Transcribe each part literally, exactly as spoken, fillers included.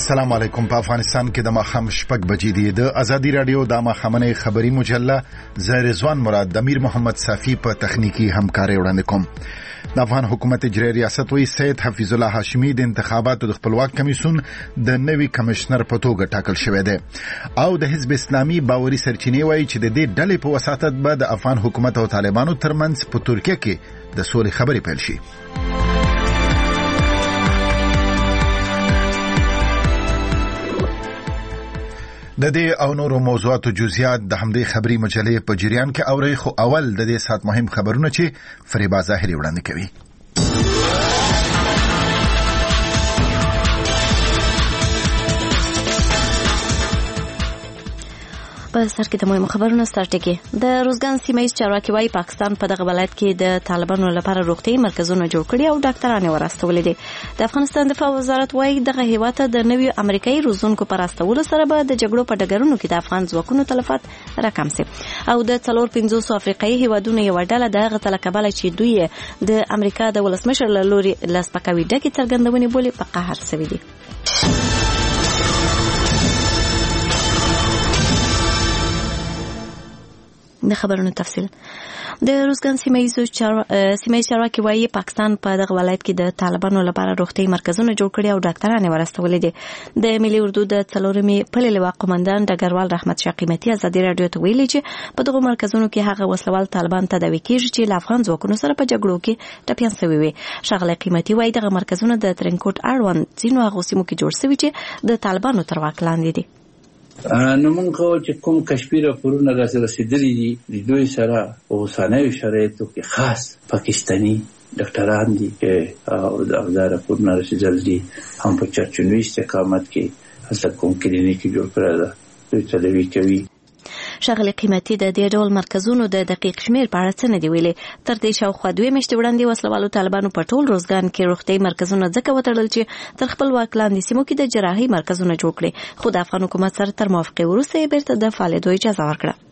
السلام علیکم. په افغانستان کې د ماښام شپږ بجې دي. د ازادي رادیو د ماښامنۍ خبری مجله زه رضوان مراد د امیر محمد صافی په تخنیکی همکاري وړاندې کوم. د افغان حکومت اجرایي ریاست وی سید حفیظ الله هاشمی د انتخاباتو د خپلواک کمیسیون د نوي کمشنر په توګه ټاکل شوی دی او د حزب اسلامي باوري سرچینې وایي چې د دې ډلې په وساتت به د افغان حکومت او طالبانو ترمنځ په ترکیه کې د سولې خبرې پیل شي. د دې او نورو موضوعاتو جزئیات د همدې خبري مجلې په جریان کې اوري، خو اول د دې سات مهم خبرونه چې فریبا ظاهري وړاندې کوي. په سر کې د مهمو خبرونو ستارټ کې د روزګان سیمه ایز چارواکي وايي پاکستان په دغه ولایت کې د طالبانو لپاره روغتي مرکزونه جوړ کړي او ډاکټرانه ورستولې دي. د افغانستان دفاع وزارت وايي دغه هیواد ته د نوي امریکایي روزونکو پر راستولو سره به د جګړو په ډګرونو کې د افغان ځواکونو تلفات راکم شي او د څلور پنځوس افریقایي هیوادونو یو ډله د هغه تلکبل چې دوی د امریکا د ولسمشر له لوري لاسپکوي ډکه څرګندونې بولي په قهر شوی دي. د خبرونو تفصیل. د روزګان سیمه ایز چارواکي وايي پاکستان په دغه ولایت کې د طالبانو لپاره روغتي مرکزونه جوړ کړي او ډاکټرانه ورستولې دي. د ملي اردو د څلورمې پلې لواء قومندان ډګروال رحمت شاه قیمتي ازادي رادیو ته ویلي چې په دغه مرکزونو کې هغه وسلوال طالبان تداوي کیږي چې له افغان ځواکونو سره په جګړو کې ټپيان شوي وي. ښاغلی قیمتي وايي دغه مرکزونه د ترنکوټ اړوند ځینو هغو سیمو کې جوړ شوي چې د طالبانو تر واک لاندې دي. نو موږ چې کوم کشمیر راپورونه راځي رسیدلي دي د دوی سره په اوسنیو شرایطو کې خاص پاکستاني ډاکټران دي او دا راپورونه رسیدلي دي هم په چرچونوي استقامت کې هڅه کوم کلینیک جوړ کړی ده دوی تداوي کوي. ښاغلی قیمتي د دې ډول مرکزونو د دقیق شمیر په اړه څه نه دی ویلي. تر دې شاوخوا دوه میاشتې وړاندې وسلوالو طالبانو په ټول روزګان کې روغتي مرکزونه ځکه وتړل چې تر خپل واک لاندې سیمو کې د جراحي مرکزونه جوړ کړي، خو د افغان حکومت سره تر موافقې وروسته یې بیرته د فعالیدو اجازه ورکړه.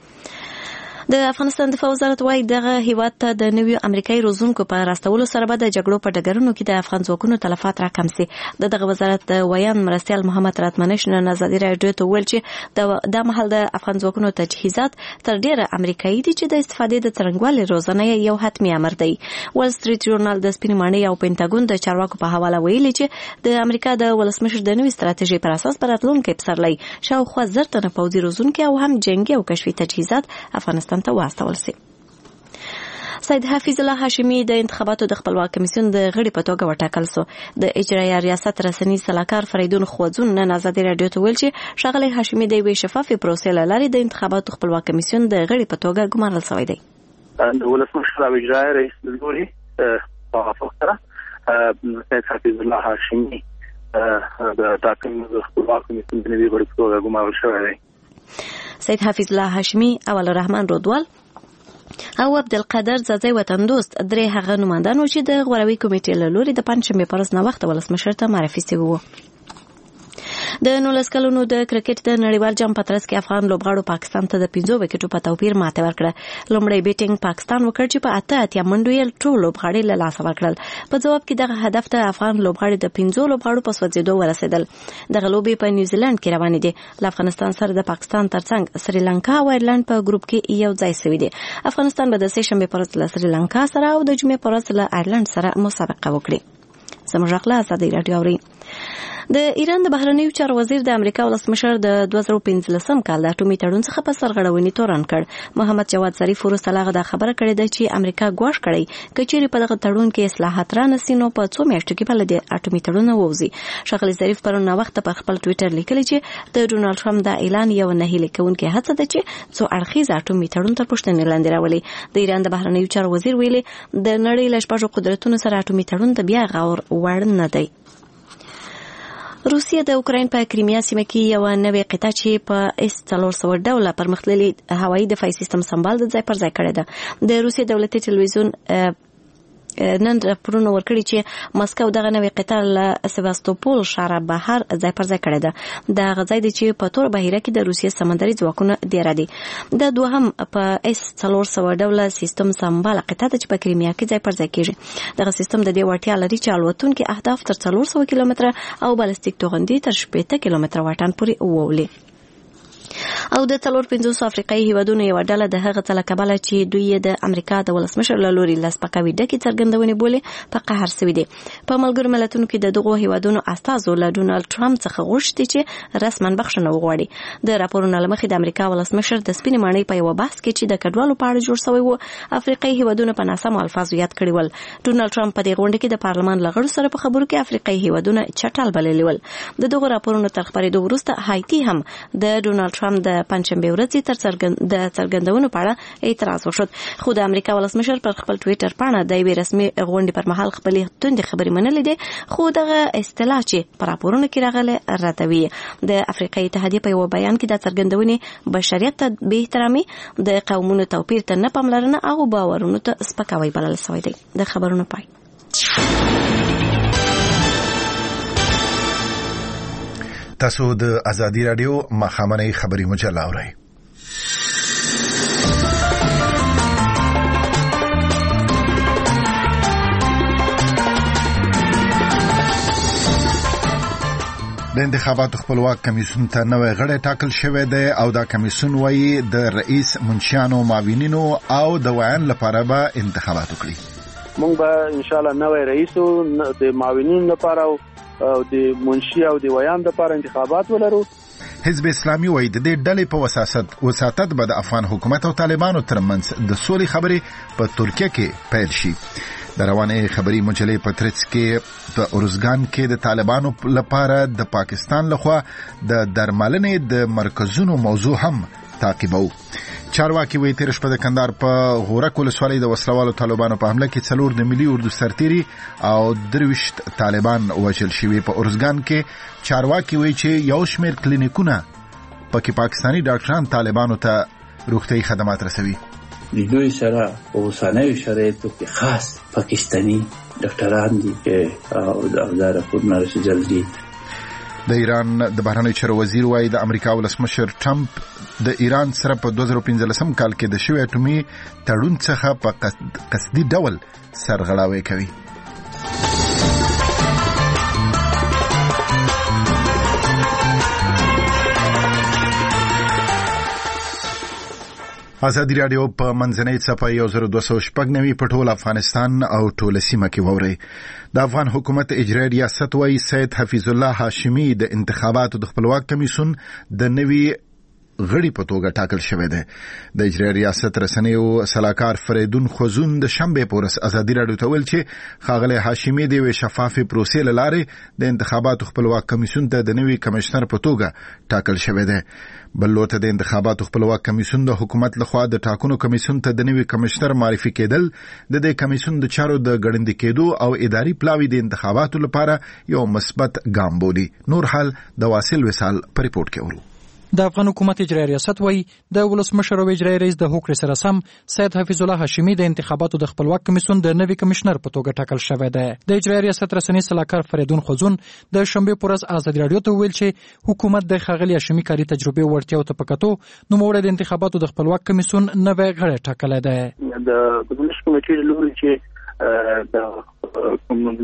د افغانستان دفاع وزارت وايي دغه هیواد ته د نویو امریکایي روزونکو په راستولو سره به د جګړو په ډګرونو کې د افغان ځواکونو تلفات راکم شي. د دغه وزارت د ویان مرستیال محمد راتمنش نن ازادي رادیو ته ویل چې د مهال د افغان ځواکونو تجهیزات تر ډیره امریکایي دي چې د استفادې د څرنګوالي روزنه یو حتمي امر دی. وال سټریټ ژورنال د سپین ماڼۍ او پینټاګون د چارواکو په حواله ویلي چې د امریکا د ولسمشر د نوي ستراتیژي پر اساس پر راتلونکي پسرلی شاوخوا زر تنه پوځي روزونکي او هم جنگي او کشفي تجهیزات افغانستان ته واستول شي. سید حفیظ الله هاشمی د انتخاباتو د خپلواک کمیسیون د غړي په توګه وټاکل شو. د اجرایي ریاست رسنی سلاکار فریدون خوځون نن ازادي رادیو ته ویل چې ښاغلی هاشمی د یوې شفافې پروسې له لارې د انتخاباتو خپلواک کمیسیون د غړي په توګه ګمارل شوی دی. د ولسمشر او اجرایي رئیس د لوري په موافقه سره سید حفیظ الله هاشمی د ټاکنو د خپلواک کمیسیون د نوي غړي په توګه ګمارل شوی دی. سید حفیظ الله هاشمی اول الرحمن رودوال او عبدالقادر زازی وطن دوست درې هغه نمایندان و چې د غوروي کمیټې له لوري د پنځشنبې په ورځ ناوخته ولسمشر ته معرفي شوي وو. د نولس کلونو د کرکټ د نړیوال جام په ترڅ کې افغان لوبغاړو پاکستان ته د پنځو وکټو په توپیر ماته ورکړه. لومړی بیټینګ پاکستان وکړ چې په اته اتیا منډو یې ټول لوبغاړي له لاسه ورکړل. په ځواب کې دغه هدف ته افغان لوبغاړي د پنځو لوبغاړو په سوځېدو ورسېدل. دغه لوبې په نیوزیلند کې روانې دي. له افغانستان سره د پاکستان ترڅنګ سریلانکا او ایرلند په ګروپ کې یو ځای شوي دي. افغانستان به د سه شنبې په ورځ له سریلانکا سره او د جمعې په ورځ له ایرلند سره مسابقه وکړي. زموږ غلا ازادي رادیو اوري. د ایران د بهرنیو چارو وزیر د امریکا ولسمشر د دوه زره پنځلسم کال د اټومي تړون څخه په سرغړونې تورن کړ. محمد جواد ظریف وروسته له هغه دا خبره کړې ده چې امریکا ګواښ کړی که چیرې په دغه تړون کې اصلاحات رانسي نو په څو میاشتو کې به له دې اټومي تړون ووځي. ښاغلی ظریف پرون ناوخته په خپل ټویټر لیکلی چې د ډونالډ ټرمپ دا اعلان یو نه هیلې کوونکې هڅه ده چې څو اړخیز اټومي تړون تر پوښتنې لاندې راولي. د ایران د بهرنیو چارو وزیر ویلي د نړۍ له شپږو قدرتونو سره اټومي تړون د بیا غور وړ نه دی. روسیه د اوکراین په کریمیا سیمه کې یو نوې قطعه چې په اس څلور سوه ډوله پرمختللي هوایي دفاعي سیستم سمبال د ځای پر ځای کړې ده. د روسیې دولتي ټلویزیون نن راپورونه ورکړي چې مسکو دغه نوې قطار له سیواستوپول ښار بهر ځای پر ځای کړی ده. دا غځای دی چې په تور بهیره کې د روسیې سمندري ځواکونه دیره دي. د دوهم په اس څلور سوه ډوله سیستم سمباله قطار چې په کریمیا کې ځای پر ځای کیږي. دغه سیستم د دې وړتیا لري چې الوتونکي اهداف تر څلور سوه کیلومتره او بالستیک توغندي تر شپېته کیلومتره واټن پورې وولي. او د څلور پنځوس افریقایي هیوادونو یو ډله د هغه څه له کبله چې دوی د امریکا د ولسمشر له لوري له سپکاوي ډکې څرګندونې بولي په قهر سوي دي. په ملګرو ملتونو کې د دغو هیوادونو استازو له ډونالډ ټرمپ څخه غوښتي چې رسما بخښنه وغواړي. د راپورونو له مخې د امریکا ولسمشر د سپینې ماڼۍ په یوه بحث کې چې د کډوالو په اړه جوړ شوی و افریقایي هیوادونه په ناسمو الفاظو یاد کړي ول. ډونالډ ټرمپ په دې غونډه کې د پارلمان له غړو سره په خبرو کې افریقایي هیوادونه چټل بللي ول. د دغو راپورونو تر خپرېدو وروسته هایتي هم د ډونالډ ټرمپ د پنځشنبې ورځې تر څرګند د څرګندونو په اړه اعتراض وشو. خو د امریکا ولسمشر پر خپل ټویټر پاڼه د یوې رسمي غونډې پر مهال خپلې توندې خبرې منلې دي، خو دغه اصطلاح چې په راپورونو کې راغله ردوي. د افریقایي اتحادیې په یو بیان کې د څرګندونې بشریت ته بې احترامي، د قومونو توپیر ته نه پاملرنه او باورونو ته سپکاوی بلل شوی دی. د خبرونو پای. تاسو د ازادي رادیو مخامنۍ خبري مجله اورئ. د انتخاباتو خپلواک کمیسیون ته نوی غړی ټاکل شوی دی او دا کمیسیون وایي د رئیس منشیانو معاونینو او د ویان لپاره به انتخابات وکړي. موږ به ان شاء الله نوی رئیس د معاونینو لپاره او د منشي او د ویان لپاره انتخابات ولرو. حزب اسلامي وایي د دې ډلې په وساست وساتت به د افغان حکومت او طالبانو ترمنځ د سولې خبرې په ترکیه کې پیل شي. د روانې خبري مجلې په ترڅ کې په اورزګان کې د طالبانو لپاره د پاکستان لخوا د درملنې د مرکزونو موضوع هم تعقیبو. چارواکي وایي تیر شپه د کندهار په غورک ولسوالۍ د وسلوالو طالبانو په حمله کې څلور د ملي اردو سرتیري او درویشت طالبان وژل شوي. په اورزګان کې چارواکي وایي چې یو شمېر کلینیکونه پکې پاکستاني ډاکټران طالبانو ته روغتیايي خدمات رسوي. د دوی سره په اوسنیو شرایطو کې خاص پاکستاني ډاکټران دي او د افزار پورنه رسیدل دي. د ایران د بهرنیو چارو وزیر وایي د امریکا ولسمشر ټرمپ د ایران سره په دوه زره پنځلسم کال کې د شوی اټومي تړون څخه په قصدي ډول سرغړاوی کوي. ازادي رادیو په منځنۍ صفحه یو زر دوه سوه شپږ نوي په ټول افغانستان او ټول سیمه کې ووري. د افغان حکومت اجرایي ریاست وایي سید حفیظ الله هاشمي د انتخاباتو د خپلواک کمیسیون د نوي غړي په توګه ټاکل شوی دی. د اجرایي ریاست رسنیو سلاکار فریدون خوزون د شنبې په ورځ ازادي رادیو ته ویل چې ښاغلی هاشمي د یوې شفافې پروسې له لارې د انتخاباتو خپلواک کمیسیون ته د نوي کمشنر په توګه ټاکل شوی دی. بل لورته د انتخاباتو خپلواک کمیسیون د حکومت لخوا د ټاکنو کمیسیون ته د نوي کمشنر معرفي کېدل د دې کمیسیون د چارو د ګړندي کېدو او اداري پلاوي د انتخاباتو لپاره یو مثبت ګام بولي. نور حال د واصل وصال په ریپورت کې ورو. د افغان حکومت اجرایي ریاست وایي د ولسمشر او اجرایي رئیس د هوکړې سره سم سید حفیظ الله هاشمي د انتخاباتو د خپلواک کمیسیون د نوي کمشنر په توګه ټاکل شوی دی. د اجرایي ریاست رسنۍ سلاکار فریدون خوزون د شنبې په ورځ ازادي رادیو ته ویل چې حکومت د ښاغلي هاشمي کاري تجربې وړتیاو ته په کتو نوموړی د انتخاباتو د خپلواک کمیسیون نوی غړی ټاکلی دی. د ګمرک کمیټې له لوري چې د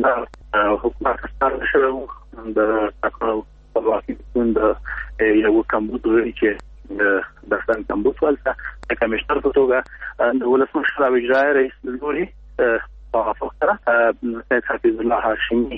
کوم حکومت ستاره شوی و د ټاکنو خپلواک کمیسیون د یو کمبود غړي چې د داستان کمبود ولته د کمشنر په توګه د ولسمشر او اجرایي رئیس له لوري توافق سره سید حفیظ الله هاشمي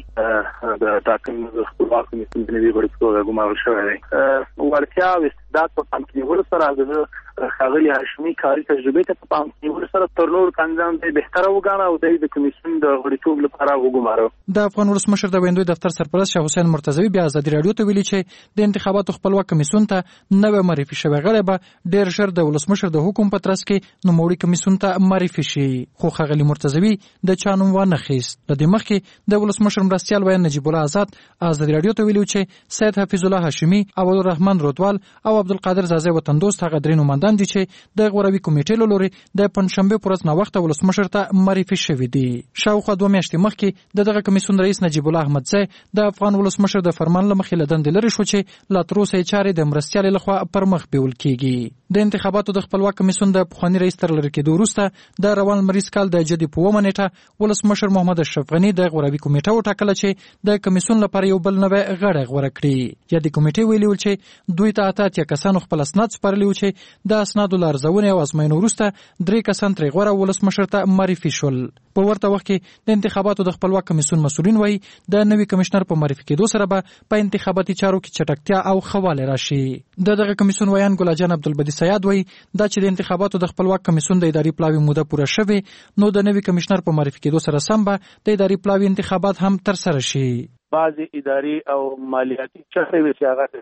د ټاکنو د خپلواک کمیسیون د نوي غړي په توګه ګمارل شوی دی. وړتیا او استعداد په پام کې نیولو سره د ښاغلي هاشمي کاري تجربې ته په پام کې نیولو سره تر نورو کاندیدانو ته بهتره وګاڼه او د کمیسیون د غړیتوب لپاره وګماره. د افغان ولسمشر د ویندوی دفتر سرپرست شاه حسین مرتضوي بیا ازادي رادیو ته ویلي چې د انتخاباتو خپلواک کمیسیون ته نوی معرفي شوی غړی به ډېر ژر د ولسمشر د حکم په ترڅ کې نوموړي کمیسیون ته معرفي شي. خو ښاغلي مرتضوي د چا نوم وانه خیست. د دې مخکې د ولسمشر مرستیال ویان نجیب الله آزاد ازادي رادیو ته ویلي چې سید حفیظ الله هاشمي او عبدالرحمن رودوال او عبدالقادر زازی وطندوست هغه درې نمایندان دي چې د غوروي کمیټې له لوري د پنځشنبه پر ورځ ناوخته ولسمشر ته معرفي شوي دي. شاوخوا دوه میاشتې مخکې د دغه کمیسیون رئیس نجیب الله احمدزی د افغان ولسمشر د فرمان له مخې له دندې لرې شو چې لا تر اوسه یې چارې د مرستیالۍ لخوا پر مخ بیول کیږي. د انتخاباتو د خپلواک کمیسیون د پخواني رئیس تر لرې کېدو وروسته د روان لمریز کال د جدي په اوومه نیټه ولسمشر محمد اشرف غني د غوروي کمیټه وټاکله چې د کمیسیون لپاره یو بل نوی غړی غوره کړي. یا د کمیټې ویلي ول چې دوی ته اته اتیا کسانو خپل اسناد سپارلي وو چې د اسنادو له ارزونې او ازموینو وروسته درې کسان ترې غوره ولسمشر ته معرفي شول. په ورته وخت کې د انتخاباتو د خپلواک کمیسیون مسؤلین وایي د نوي کمشنر په معرفي کېدو سره به په انتخاباتي چارو کې چټکتیا او خواله راشي. د دغه کمیسیون ویان ګل جان عبدالبدی سیاد وایي دا چې د انتخاباتو د خپلواک کمیسیون د اداري پلاوي موده پوره شوه نو د نوي کمشنر په معرفي کېدو سره سم به د اداري پلاوي انتخابات هم تر سره شي. بعضی اداري او مالیاتي چارې وي چې هغه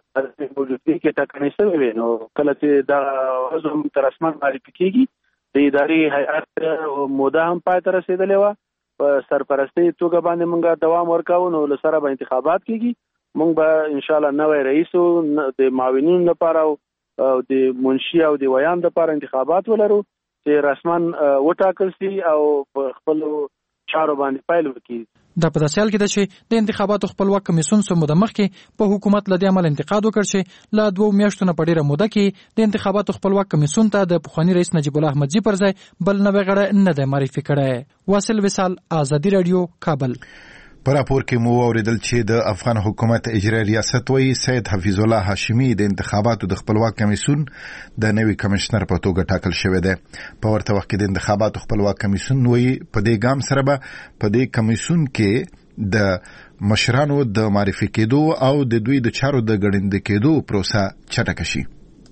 د موجودګۍ کې ټاکنې شوې وي نو کله چې دا وضع تر رسما معرفي کېږي د اداري هیئت موده هم پای ته رسېدلې وه په سرپرستۍ توګه باندې موږ دوام ورکوو نو له سره به انتخابات کېږي. موږ به انشاءالله نوی رئیس د معاونینو لپاره او د منشي او د ویان لپاره انتخابات ولرو چې رسما وټاکل شي او په خپل چارو باندې پیل وکړي. دا په داسې حال کې ده چې د انتخاباتو خپلواک کمیسیون څو موده مخکې په حکومت له دې عمل انتقاد وکړ چې له دوو میاشتو نه په ډېره موده کې د انتخاباتو خپلواک کمیسیون ته د پخواني رئیس نجیب الله احمدزي پر ځای بل نوی غړی نه دی معرفي کړی. واصل وصال، آزادي راډیو، کابل. په راپور کې مو اوریدل چې د افغان حکومت اجرایي ریاست وایي سید حفیظ الله هاشمي د انتخاباتو د خپلواک کمیسیون د نوي کمشنر په توګه ټاکل شوی دی. په ورته وخت کې د انتخاباتو خپلواک کمیسیون وایي په دې ګام سره به په دې کمیسیون کې د مشرانو د معرفي کېدو او د دوی د چارو د ګړندې کېدو پروسه چټکه شي.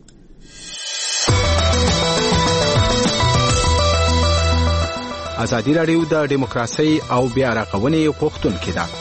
ازادي راډیو د دیموکراسي او بیا رغونې غوښتونکې ده.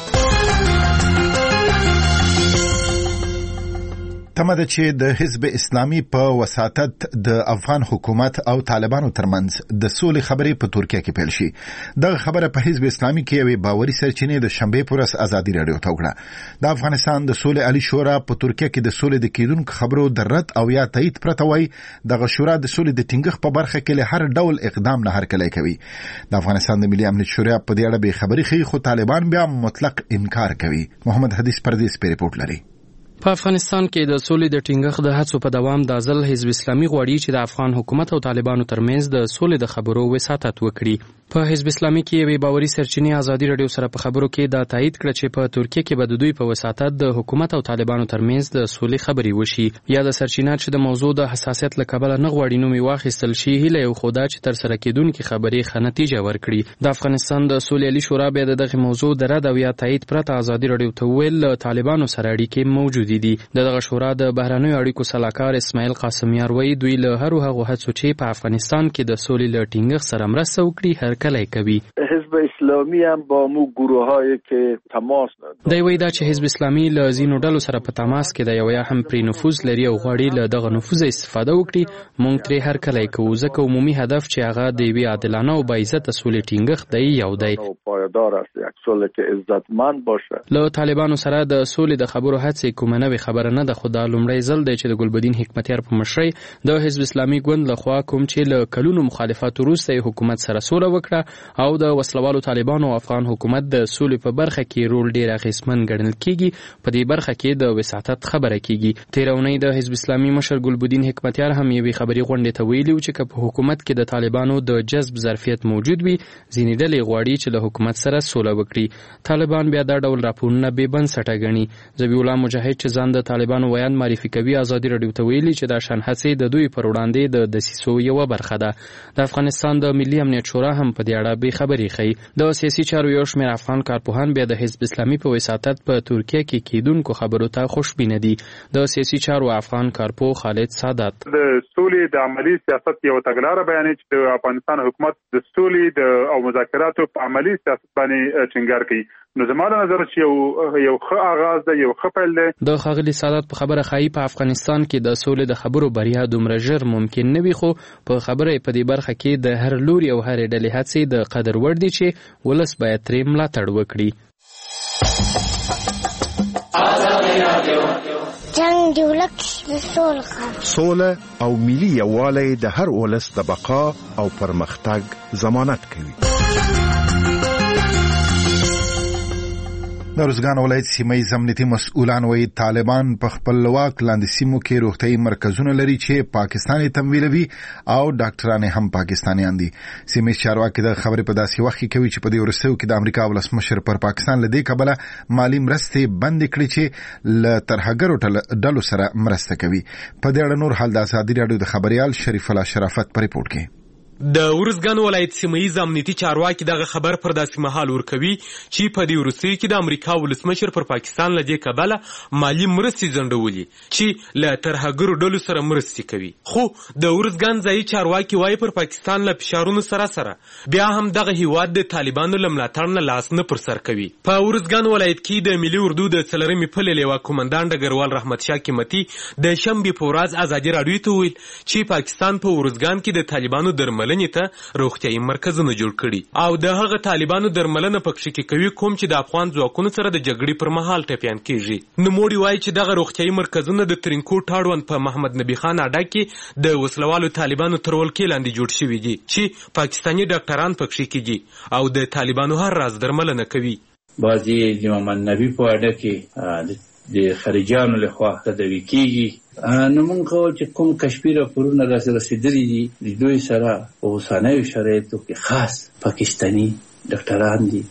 تمه ده چې د حزب اسلامي په وساطت د افغان حکومت او طالبانو ترمنځ د سولې خبرې په ترکیه کې پیل شي. دغه خبره په حزب اسلامي کې یوې باوري سرچینې د شنبې په ورځ ازادي راډیو ته وکړه. د افغانستان د سولې عالي شورا په ترکیه کې د سولې د کېدونکو خبرو د رد او یا تایید پرته وایي دغه شورا د سولې د ټینګښت په برخه کې له هر ډول اقدام نه هرکلی کوي. د افغانستان د ملي امنیت شورا په دې اړه بې خبري ښیي خو طالبان بیا مطلق انکار کوي. محمد حدیث پردیس په ریپورت لري. په افغانستان کې د سولې د ټینګښت د هڅو په دوام د ځل حزب اسلامي غواړي چې د افغان حکومت او طالبانو ترمنځ د سولې د خبرو وساطت وکړي. په حزب اسلامي کې یوې باوري سرچینې ازادي راډیو سره په خبرو کې دا تایید کړ چې په ترکیه کې به د دوی په وساطت د حکومت او طالبانو ترمنځ د سولې خبرې وشي. یا د سرچینات چې د موضوع د حساسیت له کبله نه غواړي نوم یې واخیستل شي هیله یو خوده چې تر سره کېدونکې خبرې ښه نتیجه ورکړي. د افغانستان د سولې عالي شورا بیا د دغه موضوع د رد او یا تایید پرته ازادي راډیو ته ویل له طالبانو سره اړیکې موجودې دي. دغه شورا د بهرنیو اړیکو سلاکار اسماعیل قاسمیار وایي دوی له هر هغه هڅو چې په افغانستان کې د سولې له ټینګښت سره مرسته وکړي هرکلی کوي. حزب اسلامی هم با مو گروهایی که تماس دی وایي دا چې حزب اسلامي له ځینو ډلو سره په تماس کې دی او یا هم پرې نفوذ لري او غواړي له دغه نفوذ استفاده وکړي. موږ ترې هرکلی کوو ځکه عمومي هدف چې هغه د یوې عادلانه او باعزته سولې ټینګښت دی یو دی. پایدار است یک سولې که عزتمند باشه. له طالبانو سره د سولې د خبرو هڅې کومه نوې خبره نه ده خو دا لومړی ځل دی چې د ګلبدین حکمتیار په مشرۍ د حزب اسلامي ګوند لخوا کوم چې له کلونو مخالفت وروسته حکومت سره سوله وکړه او د وسلوالو طالبانو او افغان حکومت د سولې په برخه کې رول ډیر اغیزمن ګڼل کیږي. په دې برخه کې د وساطت خبره کیږي. تیر اونۍ د حزب اسلامي مشر ګلبدین حکمتیار هم یوې خبري غونډې ته ویلي چې که په حکومت کې د طالبانو د جذب ظرفیت موجود وي ځینې ډلې غواړي چې له حکومت سره سوله وکړي. طالبان بیا دا ډول راپورونه بې بنسټه ګڼي. ذبیح الله مجاهد چې ځان د طالبانو ویان معرفي کوي ازادي راډیو ته ویلي چې دا شان هڅې د دوی پر وړاندې د دسیسو یوه برخه ده. د افغانستان د ملي امنیت شورا هم په دې اړه بې خبري ښیي. د سیاسي چارو یو شمېر افغان کارپوهان بیا د حزب اسلامي په وساطت په ترکیه کې کېدونکو خبرو ته خوشبینه دي. د سیاسي چارو افغان کارپوه خالد سادات د سولې د عملی سیاست یو تګلاره بیانوي چې د افغانستان حکومت د سولې د او مذاکراتو په عملی سیاست باندې ټینګار کوي. نو زما د نظر چې یو یو ښه آغاز دی، یو ښه پیل دی. د ښاغلي سادات په خبره ښایي په افغانستان کې د سولې د خبرو بریا دومره ژر ممکن نه وي خو په خبره په دې برخه کې د هر لوري او هر ډلې هڅې د قدر وړ دي چې ولس باید ترې ملاتړ وکړي. جنگ دی ولک سوله سوله او ملي یووالی د هر ولس د بقا او پرمختګ ضمانت کوي. د ارزګان ولایت سیمه امنیتي مسؤلان وایي طالبان په خپل واک لاندې سیمو کې روغتیايي مرکزونه لري چې پاکستاني تمویلوي او ډاکټران هم پاکستانیان دي. سیمه چارواکي د خبرې په داسې وخت کې کوي چې په دې ورسېو کې د امریکا ولسمشر پر پاکستان لدې کبله مالی مرستې بند کړې چې ل ترهګرو ډلو سره مرسته کوي. په دې اړه نور حال د ازادي راډیو د خبريال شریف الله شرافت په ریپورت کې. د ورزګان ولایت سیمه امنیتي چارواکي دغه خبر پر داسې مهال ورکوي چې په دې وروستیو کې د امریکا ولسمشر پر پاکستان لدې کبله مالی مرستې ځنډولې چې له ترهګرو ډلو سره مرستې کوي. خو د ورزګان ځایي چارواکي وایي پر پاکستان له فشارونو سره سره بیا هم دغه هیواد د طالبانو له ملاتړ نه لاس نه پر سر کوي. په ورزګان ولایت کې د ملي اردو د څلورمې پلې لیوا کومندان ډګروال رحمت شاه قیمتي د شنبې په ورځ ازادي راډیو ته ویل چې پاکستان په ورزګان کې د طالبانو درمل درملنې ته روغتیايي مرکزونه جوړ کړي او د هغه طالبانو درملنه پکښې کې کوي کوم چې د افغان ځواکونو سره د جګړې پر مهال ټپیان کیږي. نوموړي وایي چې دغه روغتیايي مرکزونه د ترینکوټ اړوند په محمد نبی خان اډه کې د وسلوالو طالبانو تر ولکې لاندې جوړ شوي دي چې پاکستاني ډاکټران پکښې کېږي او د طالبانو هر راز درملنه کوي. بعضې د محمد نبی په اډه کې د خارجیانو لخوا تداوي کیږي. نو موږ چې کوم کشفي راپورونه راسره رسېدلي دي د دوی سره په اوسنیو شرایطو کې خاص پاکستاني ډاکټران دي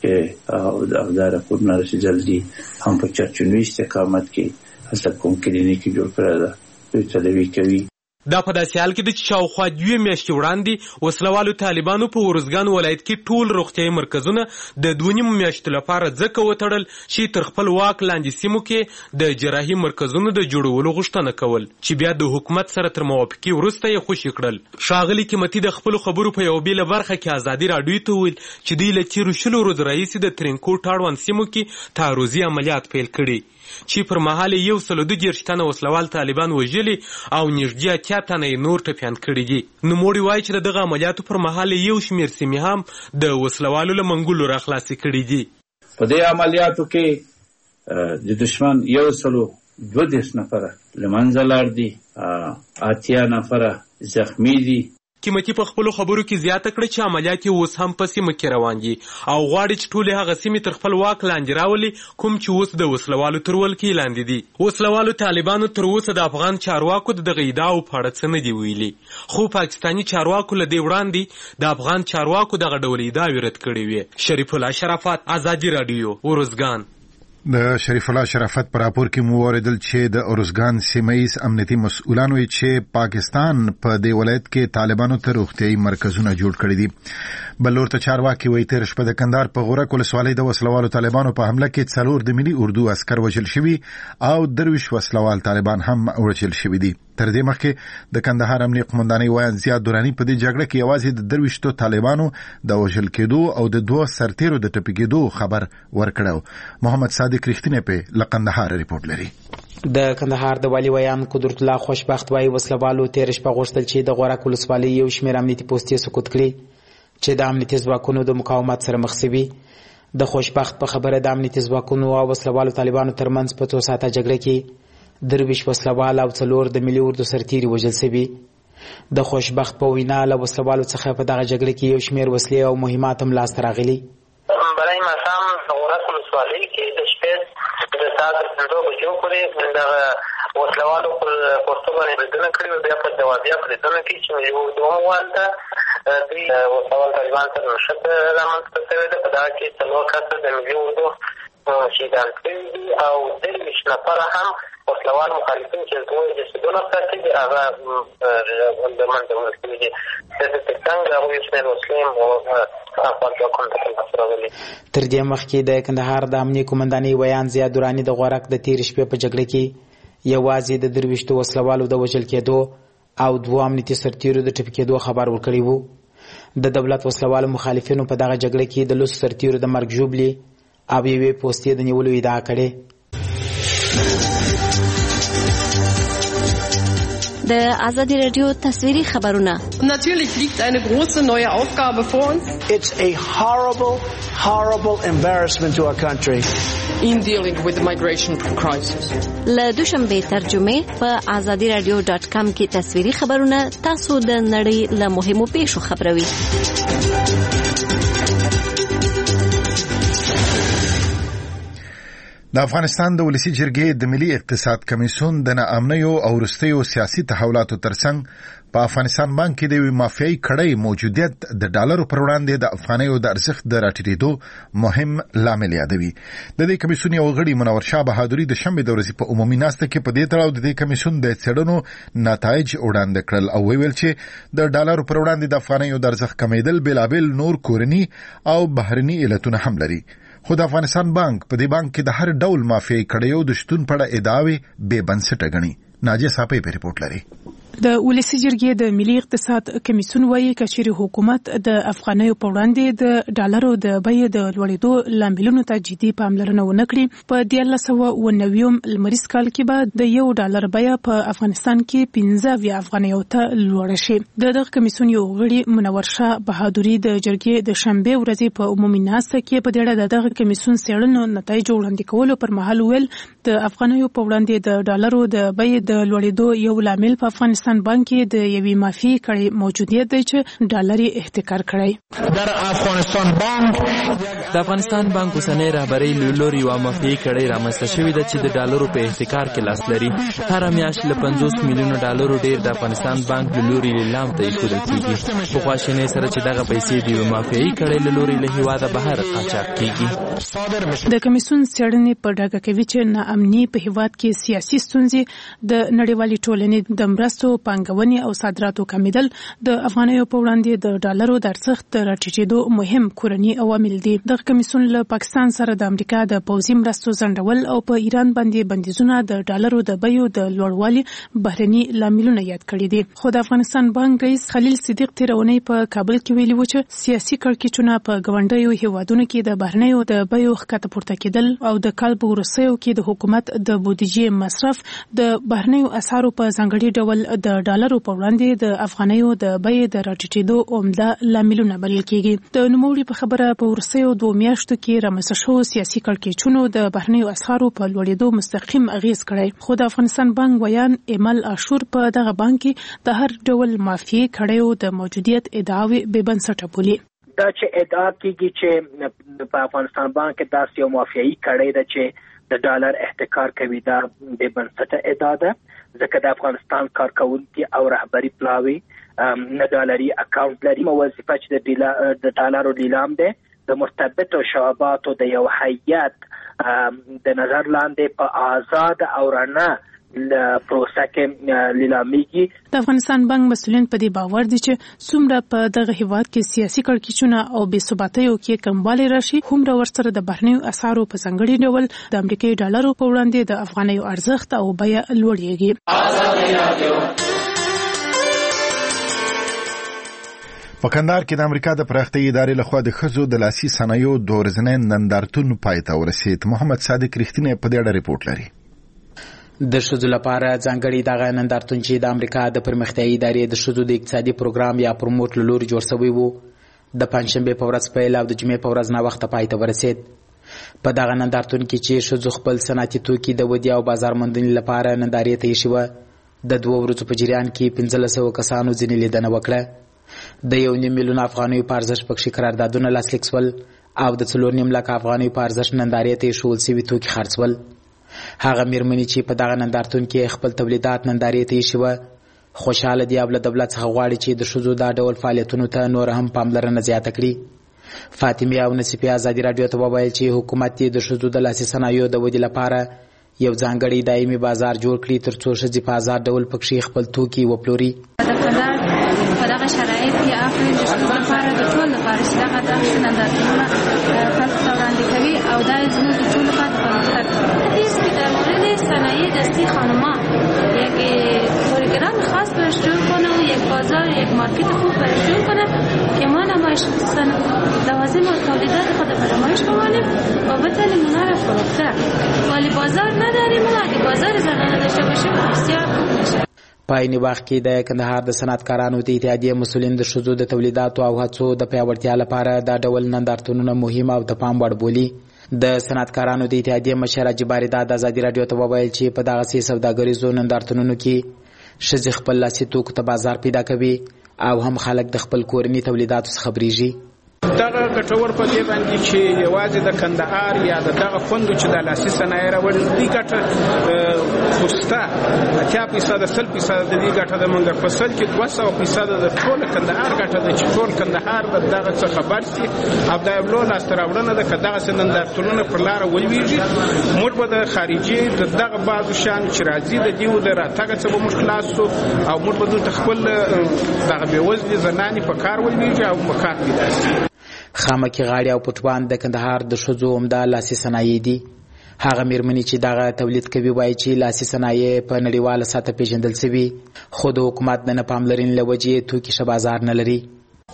او دا راپورونه رسېدل دي هم په چرچونوي استقامت کې هلته کوم کلینیک جوړ کړی ده دوی تداوي کوي. دا په داسې حال کې ده چې شاوخوا دوې میاشتې وړاندې وسلوالو طالبانو په ورزګان ولایت کې ټول روغتیايي مرکزونه د دوه نیمو میاشتو لپاره ځکه وتړل چې تر خپل واک لاندې سیمو کې د جراحي مرکزونو د جوړولو غوښتنه کول چې بیا د حکومت سره تر موافقې وروسته یې خوشي کړل. ښاغلي قیمتي د خپلو خبرو په یوه بېله برخه کې ازادي راډیو ته وویل چې دوی له تېرو شلو ورځو راهیسې د ترینکوټ اړوند سیمو کې تعرضي عملیات پیل کړي چې پر مهال یو سلو دوه دېرش تنه وسلوال طالبان وژلي او نږدې اتیا تنه یې نور ټپیان کړي دي. نوموړي وایي چې د دغه عملیاتو پر مهال یو شمېر سیمې هم د وسلوالو له منګولو راخلاصې کړي دي. په دې عملیاتو کې د دشمن یو سلو دوه دېرش نفره له منځه لاړ دي، اتیا نفره زخمي دي. قیمتي په خپلو خبرو کې زیاته کړه چې عملیات یې اوس هم په سیمه کې روان دي او غواړي چې ټولې هغه سیمې تر خپل واک لاندې راولي کوم چې اوس د وسلوالو تر ولکې لاندې دي. وسلوالو طالبانو تر اوسه د افغان چارواکو د دغه ادعاو په اړه څه نه دي ویلي، خو پاکستاني چارواکو له دې وړاندې د افغان چارواکو دغه ډول ادعاوې رد کړې وې. شریف الله شرافت، ازادي راډیو، ورزګان. د شریف الله شرافت پر راپور کې مو اوریدل چې د ارزګان سیمه امنیتي مسؤلان وایي چې پاکستان په دې ولایت کې طالبانو ته روغتیايي مرکزونه جوړ کړي دي. بل ورته چارواکي وایي تېره شپه د کندهار په غورک ولسوالۍ د وسلوالو طالبانو په حمله کې څلور د ملي اردو عسکر وژل شوي او درویش وسلوال طالبان هم وژل شوي دي. تر دې مخکې د کندهار امنیه قومندانۍ وایي زیات دوراني په دې جګړه کې یوازې د درویشتو طالبانو د وژل کېدو او د دوه سرتیرو د ټپي کېدو خبر ورکړو. محمد صادق رښتینی په لقندهار ریپورت لري. د کندهار د والي ویان قدرت الله خوشبخت وایي وسلوالو تېره شپه غوښتل چې د غورک ولسوالۍ یو شمېر امنیتي پوستې سقوط کړي چې د امنیتي ځواکونو د مقاومت سره مخ شوي. د خوشبخت په خبره د امنیتي ځواکونو او وسلوالو طالبانو ترمنځ په څو ساعته جګړه کې درویش وسلوال او څلور د ملي اردو سرتیري وژل شوي. د خوشبخت په وینا له وسلوالو څخه په دغه جګړه کې یو شمېر وسلې او مهمات هم لاسته راغلي. برای ماښام د غورک ولسوالۍ کې د شپې د ساعت تر پنځو بجو پورې دغه وسلوالو پر پوستو باندې بریدونه کړي وو. بیا په ځوابیه بریدونه کې چې یو دوهم وال ته دوی وسلوال طالبان سره نښته رامنځته شوې ده. په دغه کې څلور کسه د ملي اردو شهیدان کړي دي او درویش نفره هم وسلوال مخالفین چې دوی جسدونه ساتي دي هغه د منځه وړل شوي دي. داسې څنګه هغوی شمېر وسلې هم افغان ځواکونو ته ترلاسه راغلي. تر دې مخکې د کندهار د امنیې قومندانۍ ویان ضیا دراني د غورک د تېرې شپې په جګړه کې یوازې د درویشتو وسلوالو د وژل کېدو او دوه امنیتي سرتیرو د ټپي کېدو خبر ورکړی وو. د دولت وسلوالو مخالفینو په دغه جګړه کې د لسو سرتیرو د مرګ ژوبلې او یوې پوستې د نیولو ادعا کړې. د ازادي رادیو تصویري خبرونه. Natürlich liegt eine große neue Aufgabe vor uns. It's a horrible, horrible embarrassment to our country. In dealing with the migration crisis. له دوشنبه ترجمه په ازادي رادیو ډاټ کام کې تصویري خبرونه تاسو د نړۍ له مهمو پیښو خبروي. د افغانستان د ولسی جرګې د ملي اقتصاد کمیسیون د ناامنیو او وروستیو سیاسي تحولاتو ترڅنګ په افغانستان بانک کې د یوې مافیایي کړۍ موجودیت د ډالرو پر وړاندې د افغانیو د ارزښت د راټیټېدو مهم لامل یادوي. د دې کمیسیون یو غړي منور شاه بهادري د شنبې د ورځې په عمومي ناسته کې په دې تړاو د دې کمیسیون د څېړنو نتایج وړاندې کړل او ویل چې د ډالرو پر وړاندې د افغانیو د ارزښت کمیدل بېلابېل نور کورني او بهرني علتونه هم لري. خو د افغانستان بانک په دې بانک کې د هر ډول مافیایي کړیو د شتون په اړه ادعاوې بې بنسټه ګڼي. ناجیه صاحب په ریپورت لري. د ولسی جرګې د ملي اقتصاد کمیسیون وایي کچېرې حکومت د افغانیو په وړاندې د ډالرو د بیې د لوړېدو لاملونو ته جدي پاملرنه ونه کړي. په دیارلس سوه اوه نوي لمریز کال کې به د یو ډالر بیه په افغانستان کې پنځه اویا افغانیو ته لوړه شي. د دغه کمیسیون یو غړي منور شاه بهادري د جرګې د شنبې ورځې په عمومي ناسته کې په دې اړه د دغه کمیسیون څېړنو نتایج وړاندې کولو پر مهال ویل د افغانیو په وړاندې د ډالرو د بیې د لوړېدو یو لامل په افغانستان بانک کې د یوې مافیایي کړۍ موجودیت دی چې ډالر یې احتکار کړی. در افغانستان بانک د افغانستان بانک اوسنۍ رهبرۍ له لوري یوه مافیایي کړۍ رامنځته شوې ده چې د ډالرو په احتکار کې لاس لري. هره میاشت له پنځوس میلیونه ډالرو ډېر د افغانستان بانک له لوري لیلام ته ایښودل کېږي. په خواشینۍ سره چې دغه پیسې د یوې مافیایي کړۍ له لوري له هېواده بهر قاچاق کېږي. د کمیسیون څېړنې په ډاګه کوي چې ناامني په هېواد کې سیاسي ستونزې د نړیوالې ټولنې د مرستو پانګونې او صادراتو کمیدل د افغانیو په وړاندې د ډالرو د ارزښت د راټیټېدو مهم کورني عوامل دي. دغه کمیسیون له پاکستان سره د امریکا د پوځي مرستو ځنډول او په ایران باندې بندیزونه د ډالرو د بیو د لوړوالي بهرني لاملونه یاد کړي دي. خو د افغانستان بانک رئیس خلیل صدیق تېره اونۍ په کابل کې ویلي و چې سیاسي کړکېچونه په ګاونډیو هېوادونو کې د بهرنیو د بیو ښکته پورته کېدل او د کال په وروستیو کې د حکومت د بودیجې مصرف د بهرنیو اسعارو په ځانګړي ډول د ډالرو په وړاندې د افغانیو د بیې د راټیټېدو عمده لاملونه بلل کېږي. د نوموړي په خبره په وروستیو دوو میاشتو کې رامنځته شوو سیاسي کړکېچونو د بهرنیو اسعارو په لوړېدو مستقیم اغېز کړی. خو د افغانستان بانک ویان ایمل عاشور په دغه بانک کې د هر ډول مافیایي کړیو د موجودیت ادعاوې بې بنسټه بولي. دا چې ادعا کېږي چې په افغانستان بانک کې داسې یو مافیایي کړی ده چې د ډالر احتکار کوي، دا بې بنسټه ادعا ده، ځکه د افغانستان کارکونکي او رهبري پلاوي نه ډالري اکاونټ لري. وظیفه چې د ډالرو لیلام دی د مرتبطو شعباتو د یو هیئت د نظر لاندې په آزاد او رڼا پروسه کې لیلامیږي. د افغانستان بانک مسؤلین په دې باور دي چې څومره په دغه هیواد کې سیاسي کړکېچونه او بې ثباتیو کې کموالی راشي، هومره ورسره د بهرنیو اسعارو په ځانګړي ډول د امریکایي ډالرو په وړاندې د افغانیو ارزښت او بیه لوړیږي. په کندهار کې د امریکا د پراختیایي ادارې لخوا د ښځو د لاسي صنایعو دوه ورځنی نندارتون پای ته ورسېد. محمد صادق رښتینی په دې اړه ریپورټ لري. د ښځو لپاره ځانګړی دغه نندارتون چې د امریکا د پرمختیایي ادارې د ښځو د اقتصادي پروګرام یا پروموټ له لوري جوړ شوی و، د پنجشنبې په ورځ پیل او د جمعې په ورځ ناوخته پای ته ورسېد. په دغه نندارتون کې چې ښځو خپل صنعتي توکي د ودې او بازار موندنې لپاره نندارې ته ایښې وه، د دوه ورځو په جریان کې پنځلس سوه کسانو ځینې لیدنه وکړه. د یو نیم میلیون افغانیو په ارزښت پکښې قراردادونه لاسلیک شول او د څلور نیم لکه افغانیو په ارزښت نندارې ته ایښودل شوي توکي خرڅ شول. هغه میرمنې چې په دغه نندارتون کې خپل تولیدات نندارې ته ایښي وه خوشحاله دي او له دولت څخه غواړي چې د ښځو دا ډول فعالیتونو ته نور هم پاملرنه زیاته کړي. فاطمه او نصیفې ازادي راډیو ته وویل چې حکومت یې د ښځو د لاسي صنایعو د ودې لپاره یو ځانګړی دایمي بازار جوړ کړي تر څو ښځې په آزاد ډول پکښې خپل توکي وپلوري. په دغه شرایط کې آخر د ښځو لپاره د ټول لپاره چې دغه دغه نندارتونونه خلکو ته وړاندې کوي او دا زموږ د ټول لپاره پرمختګ است که در مورد صنایع دستی خانم‌ها یک پروگرام خاص برش جور کنه و یک بازار یک مارکت خوب برش جور کنه که ما نمایش لوازم و تولیدات خود به نمایش بمانیم و بتانیم اونا را فروخته. ولی بازار نداریم و اگه بازار زنانه داشته باشیم بسیار خوب میشه. په عین وخت کې د کندهار د صنعتکارانو د اتحادیې مسؤلین د ښځو د تولیداتو او هڅو د پیاوړتیا لپاره دا ډول نندارتونونه مهم او د پام وړ بولي. د صنعتکارانو د اتحادیې مشر اجباري دا د ازادي راډیو ته وویل چې په دغسې سوداګریزو نندارتونونو کې ښځې خپل لاسي توکو ته بازار پیدا کوي او هم خلک د خپل کورني تولیداتو څخه خبرېږي. دغه ګټور په دې باندې چې یوازې د کندهار یا د دغه خوندو چې د لاسي صنایع راوړي دوی ګټه خو شته، اتیا فیصده سل فیصده د دې ګټه ده، مګر په سل کې دوه سوه فیصده د ټول کندهار ګټه ده چې ټول کندهار د دغه څه خبر سي او د یو لوی لاسته راوړنه ده که دغسې نندارتونونه پر لاره ولویږي. موږ به د خارجي د دغه بعضو شیانو چې راځي د دیو د راتګه څه به موږ خلاص سو او موږ به دلته خپل دغه بېوزلې زنانې په کار ولویږي او په کار پیدا سي. خامکي غاړې او پټوان د کندهار د ښځو عمده لاسي صنایع دي. هغه میرمنې چې دغه تولید کوي وایي چې لاسي صنایع په نړیواله سطحه پیژندل سوي، خو د حکومت د نه پاملرنې له وجې توکي ښه بازار نه لري.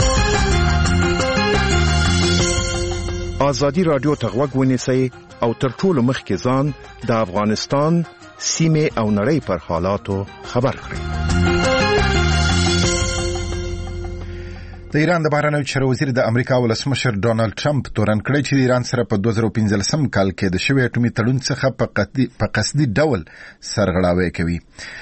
ازادي راډیو ته غوږ ونیسئ او تر ټولو مخکې ځان د افغانستان سیمې او نړۍ پر حالاتو خبر کړئ. د ایران د بهرنیو چارو وزیر د امریکا ولسمشر ډونالد ټرمپ تورن کړی چې د ایران سره په دوه زره پنځلسم کال کې د شوي اټومي تړون څخه په قصدي ډول سرغړاوی کوي.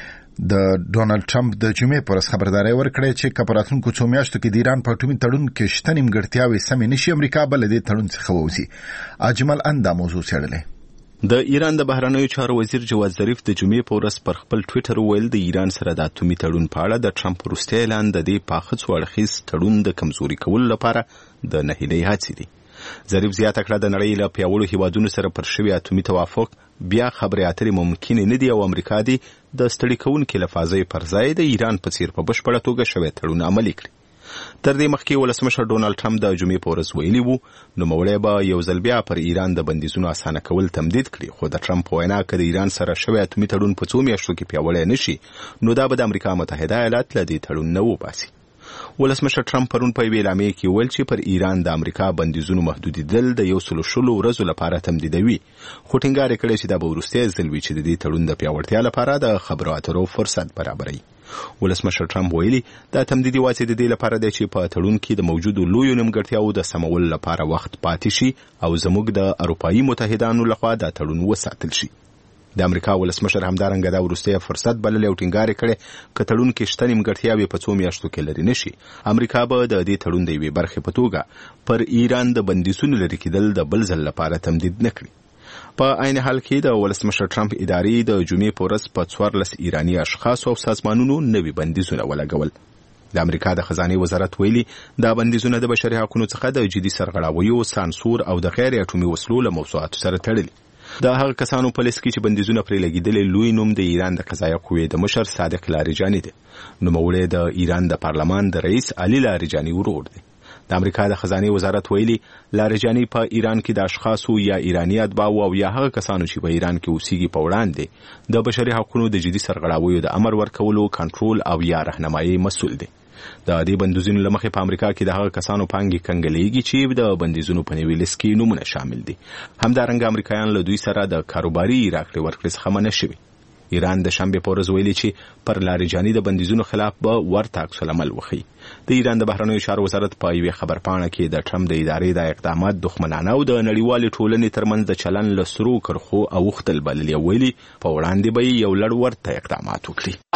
د ډونالد ټرمپ د جمعې په ورځ خبرداری ورکړې چې که په راتلونکو څو میاشتو کې د ایران په اټومي تړون کې شته نیمګړتیاوې سمې نشي، امریکا به له دې تړون څخه ووځي. اجمل ان دا موضوع څېړلی. د ایران د بهرنیو چارو وزیر جواد ظریف د جمعې په ورځ پر خپل ټویټر وویل د ایران سره د اټومي تړون په اړه د ټرمپ وروستی اعلان د دې پاخه څو اړخیز تړون د کمزوري کولو لپاره د نهیلۍ هڅې دي. ظریف زیاته کړه د نړۍ له پیاوړو هیوادونو سره پر شوي اټومي توافق بیا خبرې اترې ممکنې نه دي او امریکا دې د ستړي کوونکي له فازۍ پر ځای د ایران په څیر په بشپړه توګه شوی تړون عملي کړي. تر دې مخکې ولسمشر ډونالد ټرمپ د جمعې په ورځ ویلي وو نوموړی به یو ځل بیا پر ایران د بندیزونو اسانه کول تمدید کړي، خو د ټرمپ په وینا که د ایران سره شوی اټومي تړون په څو میاشتو کې پیاوړی نشي نو دا به د امریکا متحده ایالات له دې تړون نه وباسي. ولسمشر ټرمپ پرون په یوې اعلامیې کې ویل چې پر ایران د امریکا بندیزونو محدودیدل د یو سلو شلو ورځو لپاره تمدیدوي، خو ټینګار یې کړی چې دا به وروستی ځل وي چې د دې تړون د پیاوړتیا لپاره د خبرو اترو فرصت برابروي. ولسمشر ټرمپ ویلي دا تمدید یوازې د دې لپاره دی چې په تړون کې د موجودو لویو نیمګړتیاوو د سمولو لپاره وخت پاتې شي او زموږ د اروپایي متحدانو لخوا دا تړون وساتل شي. د امریکا ولسمشر همدارنګه دا وروستی فرصت بللی او ټینګار یې کړی که تړون کې شته نیمګړتیاوې په څو میاشتو کې لرې نشي، امریکا به د دې تړون د یوې برخې په توګه پر ایران د بندیزونو لرې کېدل د بل ځل لپاره تمدید نه کړي. په عین حال کې د ولسمشر ټرمپ ادارې د جمعې په ورځ په څوارلس ایراني اشخاصو او سازمانونو نوي بندیزونه ولګول. د امریکا د خزانې وزارت ویلي دا بندیزونه د بشري حقوقو څخه د جدي سرغړاویو، سانسور او د غیر اټومي وسلو له موضوعاتو سره تړلي. د هغه کسانو په لیست کې چې بندیزونه پرې لګېدلي لوی نوم د ایران د قضایه قوې د مشر صادق لاریجاني دی. نوموړی د ایران د پارلمان د رئیس علي لاریجاني ورور دی. د امریکا د خزانې وزارت ویلي لاریجاني په ایران کې د اشخاصو یا ایرانی اتباعو او یا هغه کسانو چې په ایران کې اوسېږي په وړاندې د بشري حقوقو د جدي سرغړاویو د امر ورکولو، کنټرول او یا راهنمایي مسؤل دی. د دې بندیزونو له مخې په امریکا کې د هغه کسانو پانګې کنګلېږي چې د بندیزونو په نوي لیست کې نومونه شامل دي. همدارنګه امریکایان له دوی سره د کاروباري راکړې ورکړې څخه منع شوي. ایران د شنبې په ورځ ویلي چې پر لاریجاني د بندیزونو خلاف به ورته عکس العمل وښیي. د ایران د بهرنیو چارو وزارت په یوې خبرپاڼه کې د ټرمپ د ادارې د اقدامات دښمنانه او د نړیوالې ټولنې ترمنځ د چلن له سرو کرښو اوښتل بللي او ویلي په وړاندې به یو لړ ورته اقدامات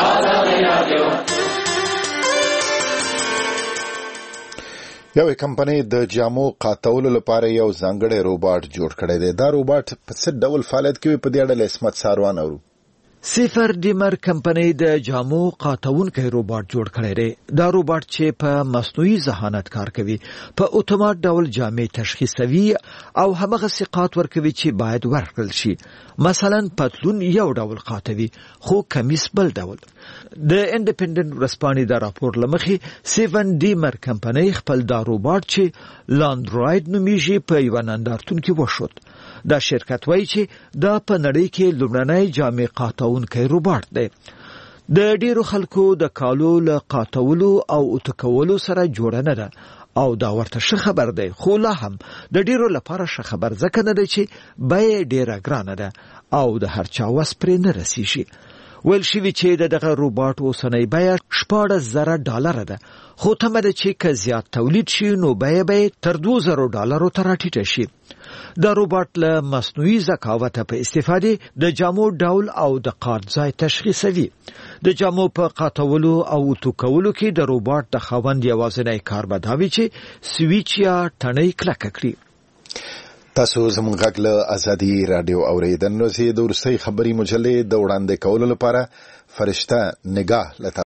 وکړي. یوې کمپنۍ د جامو قاتولو لپاره یو ځانګړی روباټ جوړ کړی دی. دا روباټ په څه ډول فعالیت کوي؟ په دې اړه عصمت ساروان اورو. سیفر ډیمر کمپنۍ د جامو قاتونکی روباټ جوړ کړی دی. دا روباټ چې په مصنوعي ذهانت کار کوي په اتومات ډول جامې تشخیصوي او همغه قات ورکوي چې باید ورکړل شي. مثلا پتلون یو ډول قاتوي خو کمیس بل ډول. د انډیپندنت ورځپاڼې د راپور لمخې سیفن ډیمر کمپنۍ خپل دا روباټ چې لاندروید نومیږي په یو نندارتون کې وښود. دا شرکت وایي چې دا په نړۍ کې لومړنی جامې قاتونکی روباټ دی. د ډیرو خلکو د کالو له قاتولو او اتکولو سره جوړه نه ده او دا ورته ښه خبر دی، خو لا هم د ډیرو لپاره ښه خبر ځکه نه دی چې بیه ډیره ګرانه ده او د هر چا وس پرې نه رسیږي. ویل شوي چې دغه روباټ اوسنۍ بیه شپاړس زره ډالره ده، خو تمه ده چې که زیات تولید شي نو بیه به تر دوه زره ډالرو ته راټیټه شي. دا روباټ له مصنوعي ذکاوت په استفاده د جامو ډول او د قات ځای تشخیصوي. د جامو په قاتولو او توکولو کې د روباټ د خاوند یوازینی کار به دا وي چې سویچ یا تڼۍ کلکه کړي. تاسو زموږ غږ له ازادي رادیو اوریدل نو زه د ورسې خبري مجلې د وړاندې کولو لپاره فرشته نگاه